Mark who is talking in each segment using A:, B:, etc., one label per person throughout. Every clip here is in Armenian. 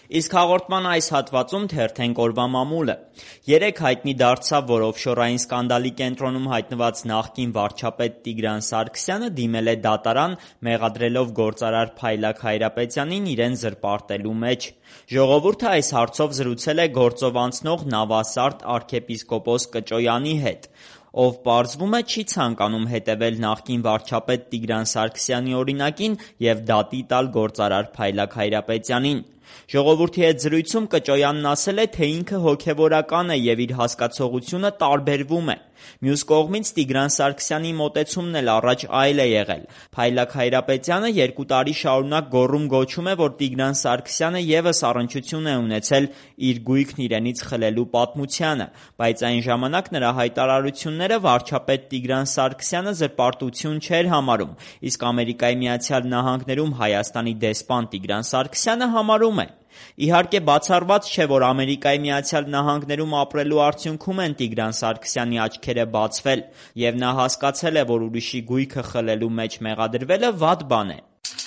A: Իսկ հաղորդման այս հատվածում թերթենք օրվա մամուլը։ Երեկ հայտնի դարձավ, որ օֆշորային սկանդալի կենտրոնում հայտնված նախկին վարչապետ Տիգրան Սարգսյանը դիմել է դատարան, մեղադրելով գործարար Փայլակ Հայրապետյանին իրեն զրպարտելու մեջ։ Ժողովուրդը այս հարցով զրուցել է գործով անցնող Նավասարդ arczepiskopos Կճոյանի հետ, ով պարզվում է չի ցանկանում հետևել նախկին վարչապետ Տիգրան Սարգսյանի օրինակին և դատի տալ գործարար Փայլակ Հայրապետյանին։ Ժողովրդի հետ զրույցում Կճոյանն ասել է, թե ինքը հոգևորական է և իր հասկացողությունը տարբերվում է։ Մյուս կողմից Տիգրան Սարգսյանի մոտեցումն էլ առաջ այլ է եղել։ Փայլակ Հայրապետյանը 2 տարի շարունակ գոռում-գոչում է, որ Տիգրան Սարգսյանը ևս առնչություն է ունեցել իր գույքն իրենից խլելու պատմությանը, բայց այն ժամանակ նրա հայտարարությունները վարչապետ Տիգրան Սարգսյանը զրպարտություն չէր համարում, իսկ Ամերիկայի Միացյալ Նահանգներում Հայաստանի դեսպան Տիգրան Սարգսյանը համարում է։ Իհարկե բացառված չէ, որ Ամերիկայի Միացյալ Նահանգներում ապրելու արդյունքում են Տիգրան Սարգսյանի աչքերը բացվել, և նա հասկացել է, որ ուրիշի գույքը խլելու մեջ մեղադրվելը վատ բան է։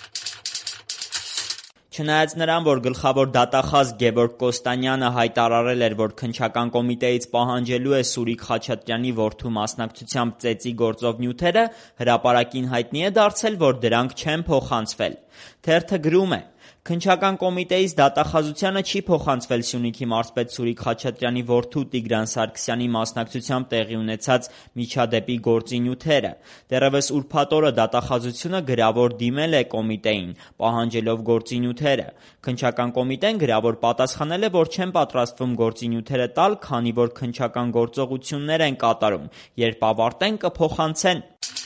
A: Չնայած նրան, որ գլխավոր դատախազ Գևորգ Կոստանյանը հայտարարել էր, որ քննչական կոմիտեից պահանջելու է Սուրիկ Խաչատրյանի որդու մասնակցությամբ ծեծի գործով նյութերը, հրապարակին հայտնի է դարձել, որ դրանք չեն փոխանցվել։ Թերթը գրում է. Քննչական կոմիտեից դատախազությանը չի փոխանցվել Սյունիքի մարզպետ Սուրիկ Խաչատրյանի որդու Տիգրան Սարգսյանի մասնակցությամբ տեղի ունեցած միջադեպի գործի նյութերը։ Դեռևս ուրբաթ օրը դատախազությունը գրավոր դիմել է կոմիտեին, պահանջելով գործի նյութերը։ Քննչական կոմիտեն գրավոր պատասխանել է, որ չեն պատրաստվում գործի նյութերը տալ, քանի որ քննչական գործողություններ են կատարում, երբ ավարտեն կփոխանցեն։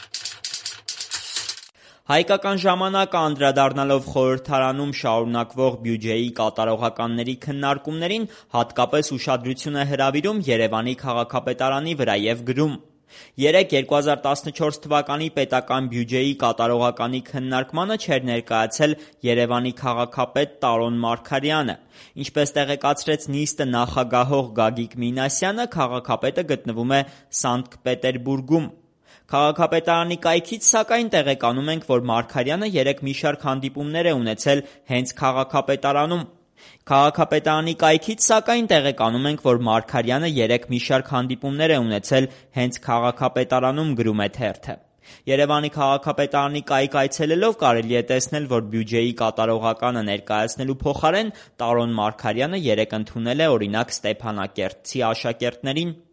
A: Հայկական ժամանակը անդրադառնալով խորհրդարանում շարունակվող բյուջեի կատարողականների քննարկումներին, հատկապես ուշադրություն է հրավիրում Երևանի քաղաքապետարանի վրա և գրում. Երեկ 2014 թվականի պետական բյուջեի կատարողականի քննարկմանը չէր ներկայացել Երևանի քաղաքապետ Տարոն Մարգարյանը։ Ինչպես տեղեկացրեց նիստը նախագահող Գագիկ Մինասյանը, քաղաքապետը գտնվում է Սանկտ Պետերբուրգում։ Քաղաքապետարանի կայքից, սակայն, տեղեկանում ենք, որ Մարգարյանը երեկ մի շարք հանդիպումներ է ունեցել հենց քաղաքապետարանում։ Քաղաքապետարանի կայքից, սակայն, տեղեկանում ենք, որ Մարգարյանը երեկ մի շարք հանդիպումներ է ունեցել հենց քաղաքապետարանում, գրում է թերթը։ Երևանի քաղաքապետարանի կայք այցելելով կարելի է տեսնել, որ բյուջեի կատարողականը ներկայացնելու փոխարեն Տարոն Մարգարյանը երեկ ընդունել է օրինակ Ստեփանակերտցի աշակերտներին։